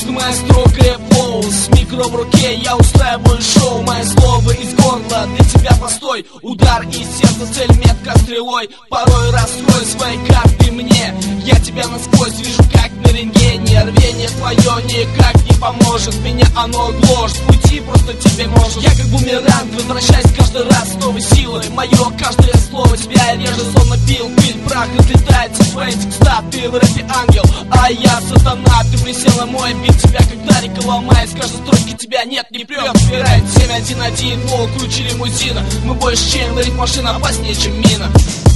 что моя строгая флоу. С микро в руке я устраиваю шоу. Мои слова из горла для тебя постой. Удар из сердца, цель метко стрелой. Порой раскрой свои карты мне. Я тебя насквозь вижу как на рентгене. Рвение твое никак не поможет. Меня оно гложет, уйти просто тебе может. Я как бумеранг, возвращаюсь каждый раз с новой силой. Мое каждое слово тебя реже, словно пил. Пыль, прах разлетается в твои текста. Ты в рэпе ангел, а я сатана. Ты присел на мой бит, тебя как Дарика ломает. С каждой строчки тебя нет, не прет. Собирает 7-1-1, флоу круче лимузина. Мы больше чем ритм-машина, опаснее чем мина.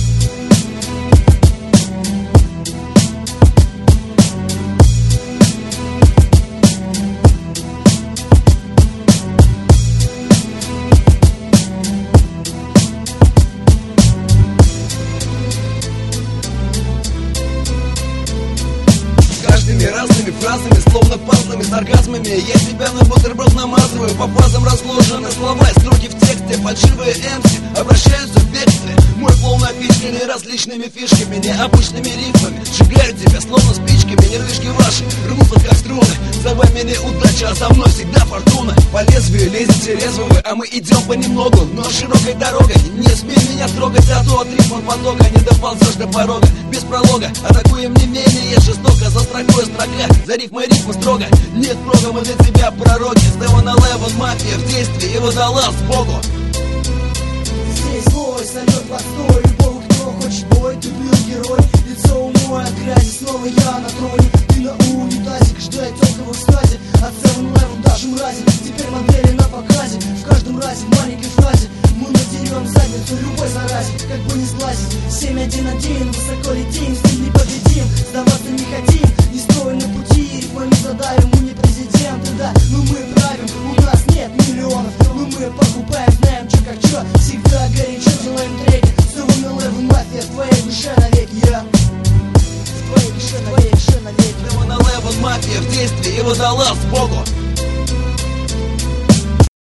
Разными фразами, словно пазлами с оргазмами. Я тебя на бутерброд намазываю. По фазам разложены слова, строки в тексте. Фальшивые эмси обращаются в бегстве. Мой флоу напичкан различными фишками, необычными рифмами. Сжигают тебя словно спичками. Нервишки ваши рвутся как струны. За вами неудача, а за мной всегда фортуна. По лезвию лезете резво вы, а мы идем понемногу, но широкой дорогой. Не смей меня трогать, а то от ритма потока не доползешь до порога. Без пролога атакуем не менее жестоко. За строкой строка, за рифмой рифма строго. Нет прога, мы для тебя пророки. С 7-11 мафия в действии, его залаз сбоку. Здесь бой сойдет в отстой. Любого, кто хочет бой, ты был герой. Лицо умой от грязи, снова я на троне. Ты на унитазе, ждать теплого в стазе. От 7-11 даже мрази. Теперь модели на показе. В каждом разе, в маленькой фразе мы надерем задницу любой заразе. Как бы не сглазить. 7-1-1, высоко летим, стиль непобедим. Сдаваться не хотим, не строй на пути. Рифмами задавим, мы не президенты, да. Но мы правим, у нас нет миллионов. Но мы покупаем, знаем чё как чё. Всегда горячо делаем треки. 7-11 мафия в твоей душе навеки. Я в твоей душе навеки. 7-11 мафия в действии, его залаз сбоку.